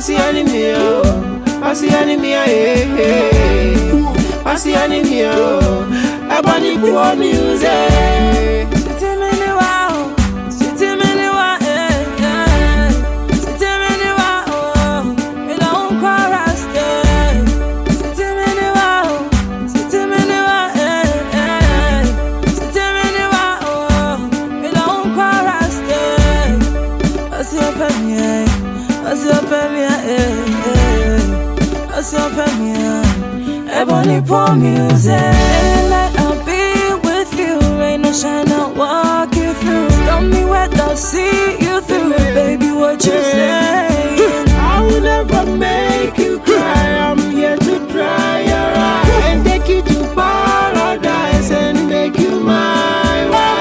Passy enemy, passy enemy, passy enemy, Ebony poor music. Ebony poor music. Like I'll be with you, rain or shine, I'll walk you through. Stop me wet, I'll see you through. Baby, what you say? I will never make you cry. I'm here to dry your eyes and take you to paradise and make you my wife.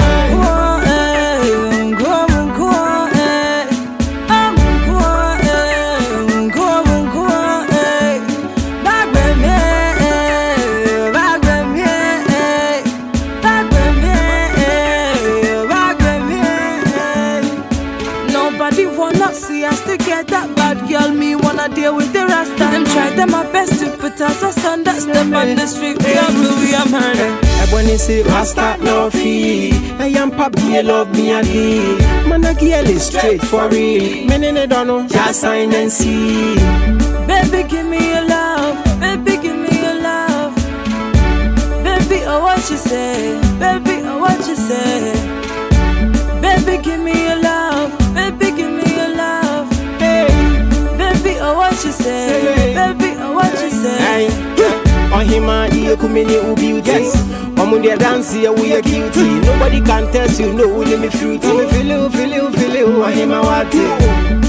Nobody wanna see us together. Bad girl, me wanna deal with the rasta. Them try them my best to put us asunder. Step on the street, we are real, we are murder. Ebony say Rasta no fee. I am papi, love me a day. Man a girl is straight for real. Men in the don't know, just sign and see. Baby, give me your love. Baby, give me your love. Baby, oh what you say? Baby, oh what you say? Baby, give me your love. Baby, give me your love. Hey, Baby, oh what you say? Baby, oh what you say? on him and he kumini ubi yes. Omudia dance here we are guilty. Nobody can test you, no, let me fruity. Me feel you, on him and what